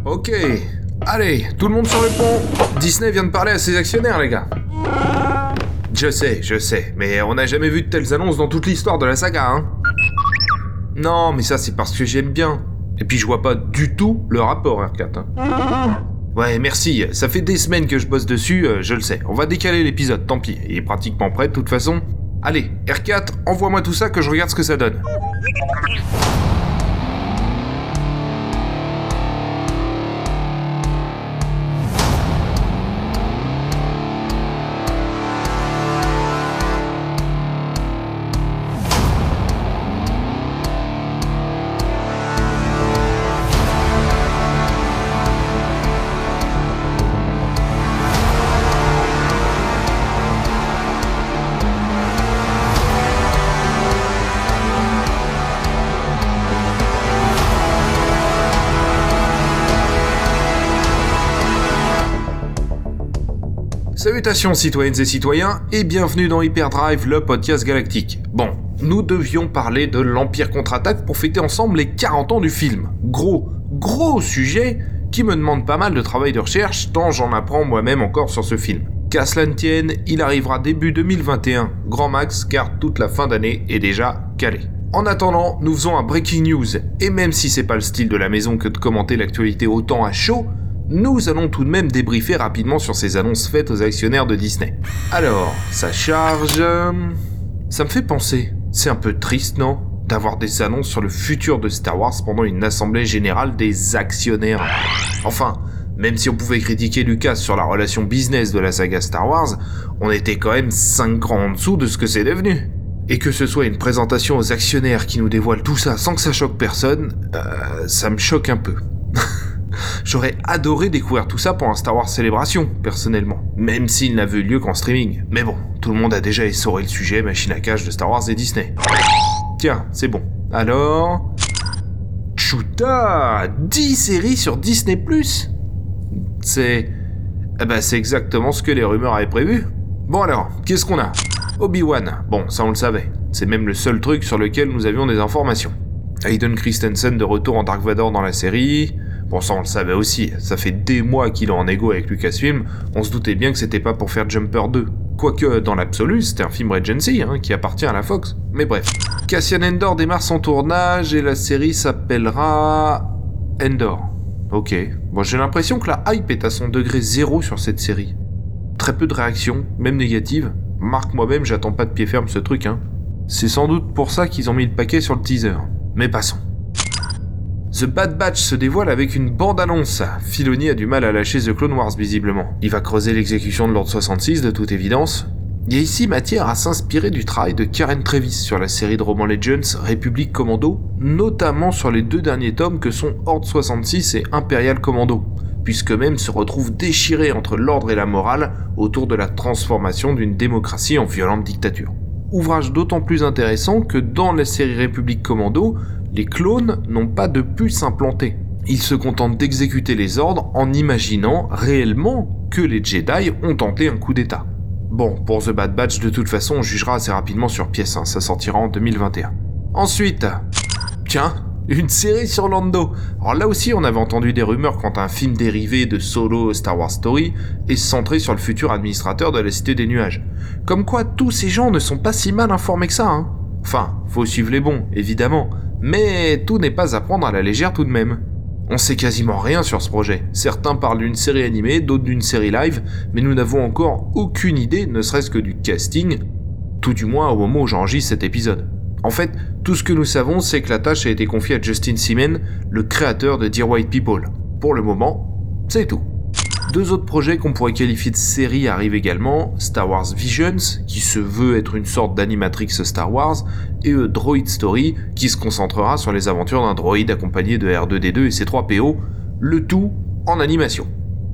Ok, allez, tout le monde sur le pont. Disney vient de parler à ses actionnaires, les gars. Je sais, mais on n'a jamais vu de telles annonces dans toute l'histoire de la saga, hein. Non, mais ça c'est parce que j'aime bien. Et puis je vois pas du tout le rapport, R4. Hein. Ouais, merci, ça fait des semaines que je bosse dessus, je le sais. On va décaler l'épisode, tant pis, il est pratiquement prêt de toute façon. Allez, R4, envoie-moi tout ça que je regarde ce que ça donne. Salutations citoyennes et citoyens, et bienvenue dans Hyperdrive, le podcast galactique. Bon, nous devions parler de l'Empire contre-attaque pour fêter ensemble les 40 ans du film. Gros sujet qui me demande pas mal de travail de recherche, tant j'en apprends moi-même encore sur ce film. Qu'à cela ne tienne, il arrivera début 2021, grand max, car toute la fin d'année est déjà calée. En attendant, nous faisons un breaking news, et même si c'est pas le style de la maison que de commenter l'actualité autant à chaud, nous allons tout de même débriefer rapidement sur ces annonces faites aux actionnaires de Disney. Alors, ça charge... Ça me fait penser, c'est un peu triste, non ? D'avoir des annonces sur le futur de Star Wars pendant une assemblée générale des actionnaires. Enfin, même si on pouvait critiquer Lucas sur la relation business de la saga Star Wars, on était quand même 5 crans en dessous de ce que c'est devenu. Et que ce soit une présentation aux actionnaires qui nous dévoile tout ça sans que ça choque personne, ça me choque un peu. J'aurais adoré découvrir tout ça pour un Star Wars Célébration, personnellement, même s'il n'avait eu lieu qu'en streaming. Mais bon, tout le monde a déjà essoré le sujet machine à cash de Star Wars et Disney. Tiens, c'est bon. Alors... Tchouta 10 séries sur Disney+. C'est exactement ce que les rumeurs avaient prévu. Bon alors, qu'est-ce qu'on a ? Obi-Wan, bon, ça on le savait. C'est même le seul truc sur lequel nous avions des informations. Hayden Christensen de retour en Dark Vador dans la série... Bon, ça on le savait aussi, ça fait des mois qu'il est en égo avec Lucasfilm, on se doutait bien que c'était pas pour faire Jumper 2. Quoique, dans l'absolu, c'était un film Regency, qui appartient à la Fox. Mais bref. Cassian Andor démarre son tournage et la série s'appellera... Andor. Ok. Bon, j'ai l'impression que la hype est à son degré zéro sur cette série. Très peu de réactions, même négatives. Marc, moi-même, j'attends pas de pied ferme ce truc, C'est sans doute pour ça qu'ils ont mis le paquet sur le teaser. Mais passons. The Bad Batch se dévoile avec une bande-annonce. Filoni a du mal à lâcher The Clone Wars visiblement. Il va creuser l'exécution de l'Ordre 66 de toute évidence. Il y a ici matière à s'inspirer du travail de Karen Traviss sur la série de romans Legends République Commando, notamment sur les 2 derniers tomes que sont Ordre 66 et Imperial Commando, puisque même se retrouvent déchirés entre l'ordre et la morale autour de la transformation d'une démocratie en violente dictature. Ouvrage d'autant plus intéressant que dans la série République Commando, les clones n'ont pas de puce implantée. Ils se contentent d'exécuter les ordres en imaginant réellement que les Jedi ont tenté un coup d'état. Bon, pour The Bad Batch, de toute façon, on jugera assez rapidement sur pièce, ça sortira en 2021. Ensuite, tiens, une série sur Lando. Alors là aussi, on avait entendu des rumeurs quant à un film dérivé de Solo Star Wars Story et centré sur le futur administrateur de la Cité des Nuages. Comme quoi, tous ces gens ne sont pas si mal informés que ça, Enfin, faut suivre les bons, évidemment. Mais tout n'est pas à prendre à la légère tout de même. On sait quasiment rien sur ce projet. Certains parlent d'une série animée, d'autres d'une série live, mais nous n'avons encore aucune idée, ne serait-ce que du casting, tout du moins au moment où j'enregistre cet épisode. En fait, tout ce que nous savons, c'est que la tâche a été confiée à Justin Simien, le créateur de Dear White People. Pour le moment, c'est tout. 2 autres projets qu'on pourrait qualifier de séries arrivent également, Star Wars Visions, qui se veut être une sorte d'animatrix Star Wars, et Droid Story, qui se concentrera sur les aventures d'un droïde accompagné de R2-D2 et C3PO, le tout en animation.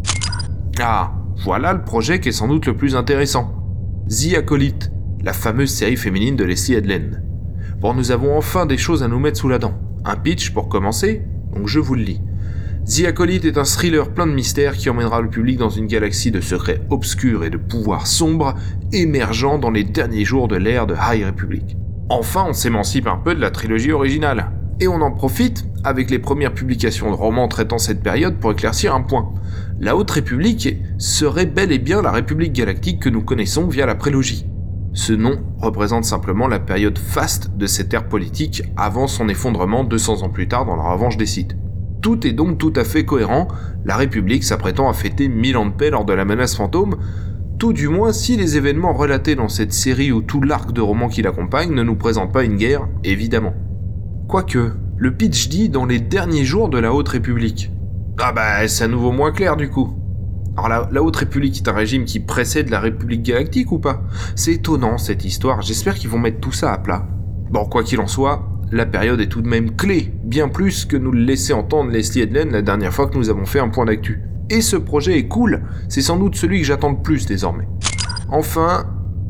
Ah, voilà le projet qui est sans doute le plus intéressant. The Acolyte, la fameuse série féminine de Leslie Headland. Bon, nous avons enfin des choses à nous mettre sous la dent. Un pitch pour commencer, donc je vous le lis. The Acolyte est un thriller plein de mystères qui emmènera le public dans une galaxie de secrets obscurs et de pouvoirs sombres émergeant dans les derniers jours de l'ère de High Republic. Enfin, on s'émancipe un peu de la trilogie originale. Et on en profite, avec les premières publications de romans traitant cette période, pour éclaircir un point. La Haute République serait bel et bien la République galactique que nous connaissons via la prélogie. Ce nom représente simplement la période faste de cette ère politique avant son effondrement 200 ans plus tard dans la revanche des Sith. Tout est donc tout à fait cohérent, la République s'apprêtant à fêter 1000 ans de paix lors de la menace fantôme, tout du moins si les événements relatés dans cette série ou tout l'arc de romans qui l'accompagne ne nous présentent pas une guerre, évidemment. Quoique, le pitch dit dans les derniers jours de la Haute République. Ah bah, c'est à nouveau moins clair du coup. Alors la Haute République est un régime qui précède la République galactique ou pas ? C'est étonnant cette histoire, j'espère qu'ils vont mettre tout ça à plat. Bon, quoi qu'il en soit, la période est tout de même clé, bien plus que nous le laissait entendre Leslie Headland la dernière fois que nous avons fait un point d'actu. Et ce projet est cool, c'est sans doute celui que j'attends le plus désormais. Enfin,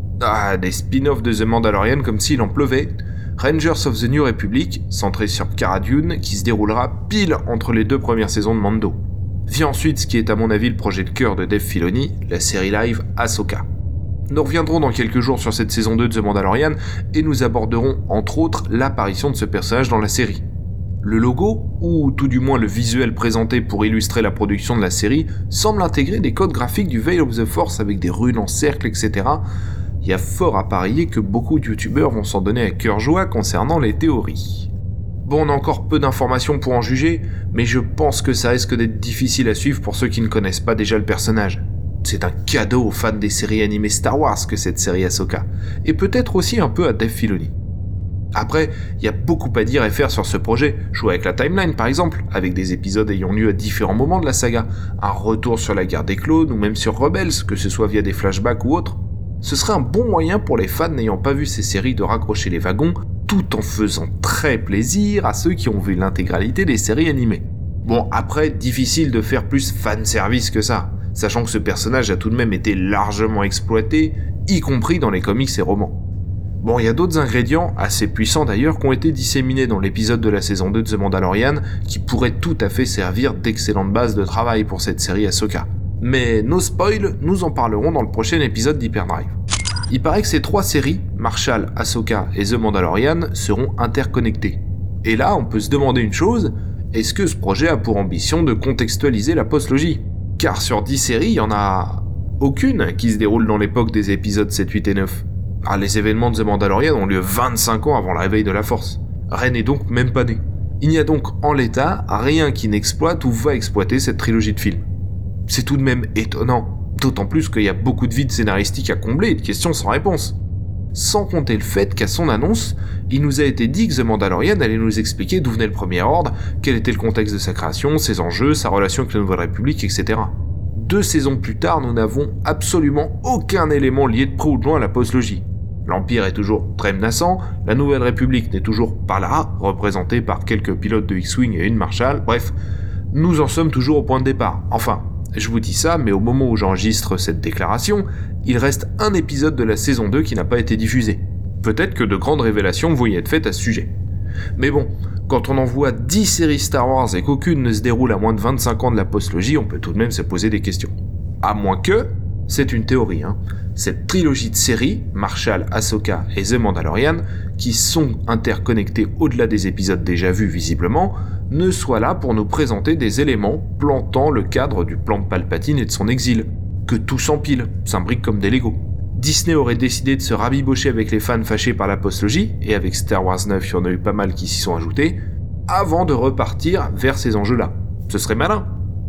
des spin-offs de The Mandalorian comme s'il en pleuvait. Rangers of the New Republic, centré sur Cara Dune, qui se déroulera pile entre les 2 premières saisons de Mando. Vient ensuite ce qui est à mon avis le projet de cœur de Dave Filoni, la série live Ahsoka. Nous reviendrons dans quelques jours sur cette saison 2 de The Mandalorian et nous aborderons entre autres l'apparition de ce personnage dans la série. Le logo, ou tout du moins le visuel présenté pour illustrer la production de la série, semble intégrer des codes graphiques du Veil of the Force avec des runes en cercle, etc. Il y a fort à parier que beaucoup de youtubeurs vont s'en donner à cœur joie concernant les théories. Bon, on a encore peu d'informations pour en juger, mais je pense que ça risque d'être difficile à suivre pour ceux qui ne connaissent pas déjà le personnage. C'est un cadeau aux fans des séries animées Star Wars que cette série Ahsoka, et peut-être aussi un peu à Dave Filoni. Après, il y a beaucoup à dire et faire sur ce projet, jouer avec la timeline par exemple, avec des épisodes ayant lieu à différents moments de la saga, un retour sur la guerre des clones ou même sur Rebels, que ce soit via des flashbacks ou autres. Ce serait un bon moyen pour les fans n'ayant pas vu ces séries de raccrocher les wagons, tout en faisant très plaisir à ceux qui ont vu l'intégralité des séries animées. Bon, après, difficile de faire plus fanservice que ça, sachant que ce personnage a tout de même été largement exploité, y compris dans les comics et romans. Bon, il y a d'autres ingrédients, assez puissants d'ailleurs, qui ont été disséminés dans l'épisode de la saison 2 de The Mandalorian, qui pourraient tout à fait servir d'excellente base de travail pour cette série Ahsoka. Mais no spoil, nous en parlerons dans le prochain épisode d'Hyperdrive. Il paraît que ces 3 séries, Marshall, Ahsoka et The Mandalorian, seront interconnectées. Et là, on peut se demander une chose, est-ce que ce projet a pour ambition de contextualiser la postlogie ? Car sur 10 séries, il y en a aucune qui se déroule dans l'époque des épisodes 7, 8 et 9. Les événements de The Mandalorian ont lieu 25 ans avant le réveil de la Force. Rey n'est donc même pas né. Il n'y a donc en l'état rien qui n'exploite ou va exploiter cette trilogie de films. C'est tout de même étonnant. D'autant plus qu'il y a beaucoup de vides scénaristiques à combler et de questions sans réponse. Sans compter le fait qu'à son annonce, il nous a été dit que The Mandalorian allait nous expliquer d'où venait le Premier Ordre, quel était le contexte de sa création, ses enjeux, sa relation avec la Nouvelle République, etc. 2 saisons plus tard, nous n'avons absolument aucun élément lié de près ou de loin à la postlogie. L'Empire est toujours très menaçant, la Nouvelle République n'est toujours pas là, représentée par quelques pilotes de X-Wing et une Marshall, bref, nous en sommes toujours au point de départ. Enfin, je vous dis ça, mais au moment où j'enregistre cette déclaration, il reste un épisode de la saison 2 qui n'a pas été diffusé. Peut-être que de grandes révélations vont y être faites à ce sujet. Mais bon, quand on en voit 10 séries Star Wars et qu'aucune ne se déroule à moins de 25 ans de la postlogie, on peut tout de même se poser des questions. À moins que, c'est une théorie, cette trilogie de séries, Marshall, Ahsoka et The Mandalorian, qui sont interconnectés au-delà des épisodes déjà vus visiblement, ne soit là pour nous présenter des éléments plantant le cadre du plan de Palpatine et de son exil, que tout s'empile, s'imbrique comme des Legos. Disney aurait décidé de se rabibocher avec les fans fâchés par la postlogie, et avec Star Wars 9 il y en a eu pas mal qui s'y sont ajoutés, avant de repartir vers ces enjeux-là. Ce serait malin.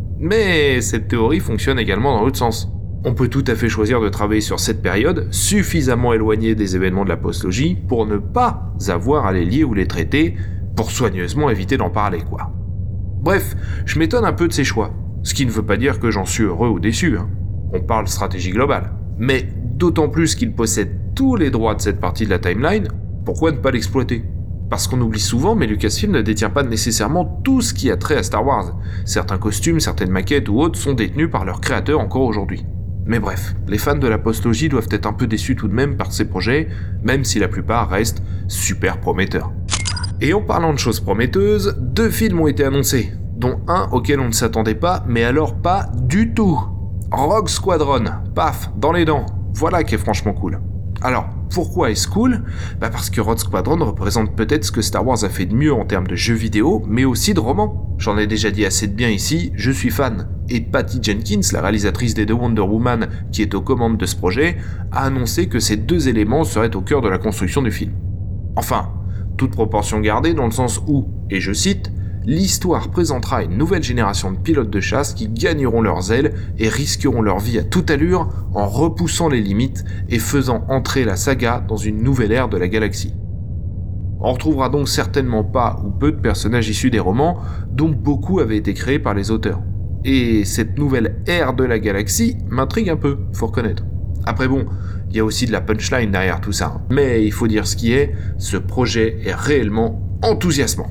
Mais cette théorie fonctionne également dans l'autre sens. On peut tout à fait choisir de travailler sur cette période, suffisamment éloignée des événements de la postlogie, pour ne pas avoir à les lier ou les traiter, pour soigneusement éviter d'en parler, quoi. Bref, je m'étonne un peu de ces choix, ce qui ne veut pas dire que j'en suis heureux ou déçu, On parle stratégie globale. Mais d'autant plus qu'il possède tous les droits de cette partie de la timeline, pourquoi ne pas l'exploiter ? Parce qu'on oublie souvent, mais Lucasfilm ne détient pas nécessairement tout ce qui a trait à Star Wars. Certains costumes, certaines maquettes ou autres sont détenus par leurs créateurs encore aujourd'hui. Mais bref, les fans de la postlogie doivent être un peu déçus tout de même par ces projets, même si la plupart restent super prometteurs. Et en parlant de choses prometteuses, 2 films ont été annoncés, dont un auquel on ne s'attendait pas, mais alors pas du tout. Rogue Squadron, paf, dans les dents, voilà qui est franchement cool. Alors, pourquoi est-ce cool ? Parce que Rogue Squadron représente peut-être ce que Star Wars a fait de mieux en termes de jeux vidéo, mais aussi de romans. J'en ai déjà dit assez de bien ici, je suis fan. Et Patty Jenkins, la réalisatrice des deux Wonder Woman qui est aux commandes de ce projet, a annoncé que ces deux éléments seraient au cœur de la construction du film. Enfin, toute proportion gardée dans le sens où, et je cite, l'histoire présentera une nouvelle génération de pilotes de chasse qui gagneront leurs ailes et risqueront leur vie à toute allure en repoussant les limites et faisant entrer la saga dans une nouvelle ère de la galaxie. On retrouvera donc certainement pas ou peu de personnages issus des romans, dont beaucoup avaient été créés par les auteurs. Et cette nouvelle ère de la galaxie m'intrigue un peu, faut reconnaître. Après bon, il y a aussi de la punchline derrière tout ça, mais il faut dire ce qui est, ce projet est réellement enthousiasmant.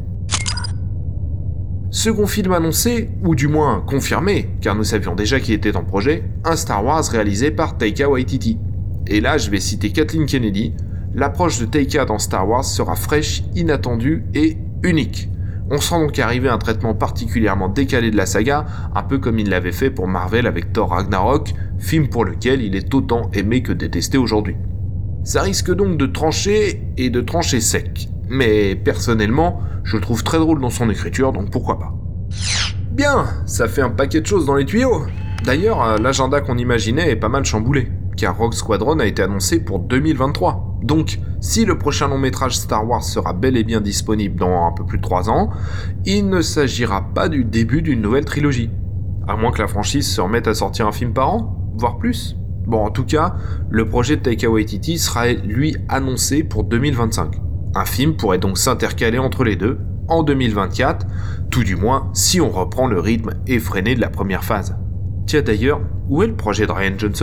Second film annoncé, ou du moins confirmé, car nous savions déjà qu'il était en projet, un Star Wars réalisé par Taika Waititi. Et là, je vais citer Kathleen Kennedy, l'approche de Taika dans Star Wars sera fraîche, inattendue et unique. On sent donc arriver un traitement particulièrement décalé de la saga, un peu comme il l'avait fait pour Marvel avec Thor Ragnarok, film pour lequel il est autant aimé que détesté aujourd'hui. Ça risque donc de trancher, et de trancher sec. Mais personnellement, je le trouve très drôle dans son écriture, donc pourquoi pas. Bien, ça fait un paquet de choses dans les tuyaux. D'ailleurs, l'agenda qu'on imaginait est pas mal chamboulé, car Rogue Squadron a été annoncé pour 2023. Donc, si le prochain long métrage Star Wars sera bel et bien disponible dans un peu plus de 3 ans, il ne s'agira pas du début d'une nouvelle trilogie. À moins que la franchise se remette à sortir un film par an, voire plus. Bon, en tout cas, le projet de Taika Waititi sera lui annoncé pour 2025. Un film pourrait donc s'intercaler entre les deux, en 2024, tout du moins si on reprend le rythme effréné de la première phase. Tiens d'ailleurs, où est le projet de Rian Johnson ?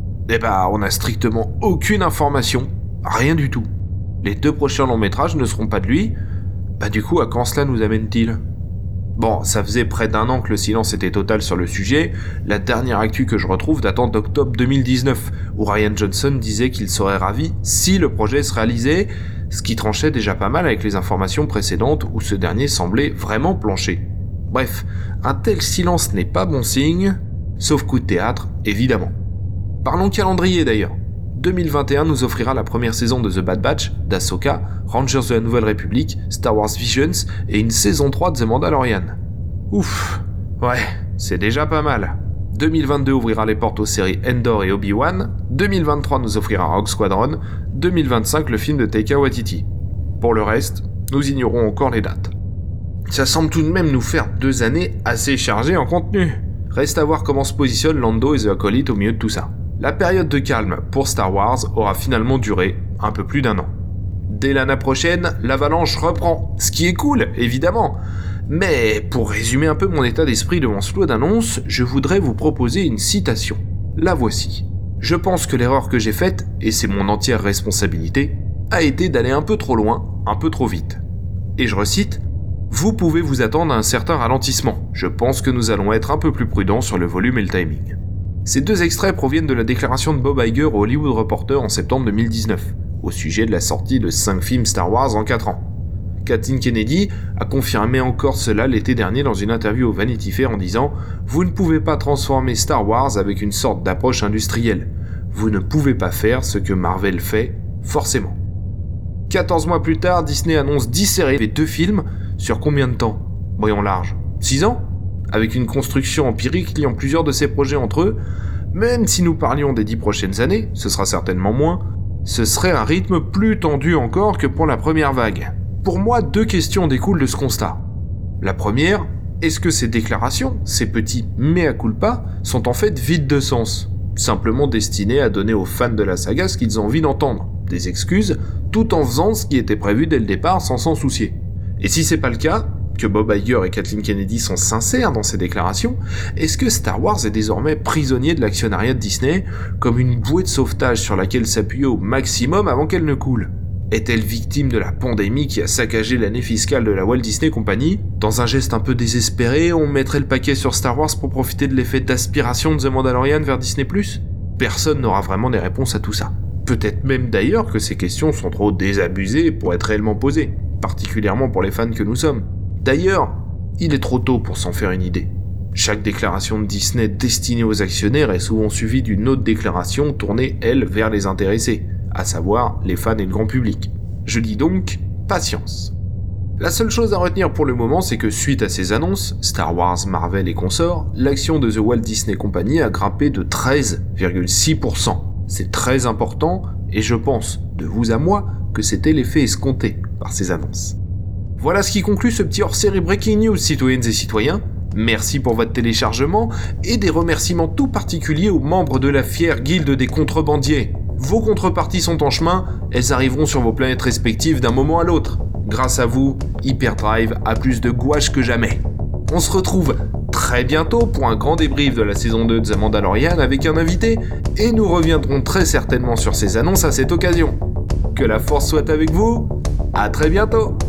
On n'a strictement aucune information, rien du tout. Les 2 prochains longs métrages ne seront pas de lui, du coup à quand cela nous amène-t-il ? Bon, ça faisait près d'1 an que le silence était total sur le sujet, la dernière actu que je retrouve datant d'octobre 2019, où Rian Johnson disait qu'il serait ravi si le projet se réalisait, ce qui tranchait déjà pas mal avec les informations précédentes où ce dernier semblait vraiment plancher. Bref, un tel silence n'est pas bon signe, sauf coup de théâtre, évidemment. Parlons calendrier d'ailleurs. 2021 nous offrira la première saison de The Bad Batch, d'Ahsoka, Rangers de la Nouvelle République, Star Wars Visions et une saison 3 de The Mandalorian. Ouf, ouais, c'est déjà pas mal. 2022 ouvrira les portes aux séries Endor et Obi-Wan, 2023 nous offrira Rogue Squadron, 2025 le film de Taika Waititi. Pour le reste, nous ignorons encore les dates. Ça semble tout de même nous faire 2 années assez chargées en contenu. Reste à voir comment se positionnent Lando et The Acolyte au milieu de tout ça. La période de calme pour Star Wars aura finalement duré un peu plus d'1 an. Dès l'année prochaine, l'avalanche reprend, ce qui est cool, évidemment. Mais pour résumer un peu mon état d'esprit devant ce flot d'annonces, je voudrais vous proposer une citation. La voici. Je pense que l'erreur que j'ai faite, et c'est mon entière responsabilité, a été d'aller un peu trop loin, un peu trop vite. Et je recite, « Vous pouvez vous attendre à un certain ralentissement. Je pense que nous allons être un peu plus prudents sur le volume et le timing. » Ces 2 extraits proviennent de la déclaration de Bob Iger au Hollywood Reporter en septembre 2019, au sujet de la sortie de 5 films Star Wars en 4 ans. Kathleen Kennedy a confirmé encore cela l'été dernier dans une interview au Vanity Fair en disant « Vous ne pouvez pas transformer Star Wars avec une sorte d'approche industrielle. Vous ne pouvez pas faire ce que Marvel fait, forcément. » 14 mois plus tard, Disney annonce 10 séries et 2 films, sur combien de temps ? Voyons large. 6 ans ? Avec une construction empirique liant plusieurs de ces projets entre eux, même si nous parlions des 10 prochaines années, ce sera certainement moins, ce serait un rythme plus tendu encore que pour la première vague. Pour moi, 2 questions découlent de ce constat. La première, est-ce que ces déclarations, ces petits mea culpa, sont en fait vides de sens, simplement destinés à donner aux fans de la saga ce qu'ils ont envie d'entendre, des excuses, tout en faisant ce qui était prévu dès le départ sans s'en soucier. Et si c'est pas le cas, que Bob Iger et Kathleen Kennedy sont sincères dans ces déclarations, est-ce que Star Wars est désormais prisonnier de l'actionnariat de Disney, comme une bouée de sauvetage sur laquelle s'appuyer au maximum avant qu'elle ne coule ? Est-elle victime de la pandémie qui a saccagé l'année fiscale de la Walt Disney Company ? Dans un geste un peu désespéré, on mettrait le paquet sur Star Wars pour profiter de l'effet d'aspiration de The Mandalorian vers Disney+. Personne n'aura vraiment des réponses à tout ça. Peut-être même d'ailleurs que ces questions sont trop désabusées pour être réellement posées, particulièrement pour les fans que nous sommes. D'ailleurs, il est trop tôt pour s'en faire une idée. Chaque déclaration de Disney destinée aux actionnaires est souvent suivie d'une autre déclaration tournée, elle, vers les intéressés, à savoir les fans et le grand public. Je dis donc, patience. La seule chose à retenir pour le moment, c'est que suite à ces annonces, Star Wars, Marvel et consorts, l'action de The Walt Disney Company a grimpé de 13,6%. C'est très important, et je pense, de vous à moi, que c'était l'effet escompté par ces annonces. Voilà ce qui conclut ce petit hors-série Breaking News, citoyennes et citoyens. Merci pour votre téléchargement, et des remerciements tout particuliers aux membres de la fière guilde des contrebandiers. Vos contreparties sont en chemin, elles arriveront sur vos planètes respectives d'un moment à l'autre. Grâce à vous, Hyperdrive a plus de gouache que jamais. On se retrouve très bientôt pour un grand débrief de la saison 2 de The Mandalorian avec un invité, et nous reviendrons très certainement sur ces annonces à cette occasion. Que la force soit avec vous, à très bientôt.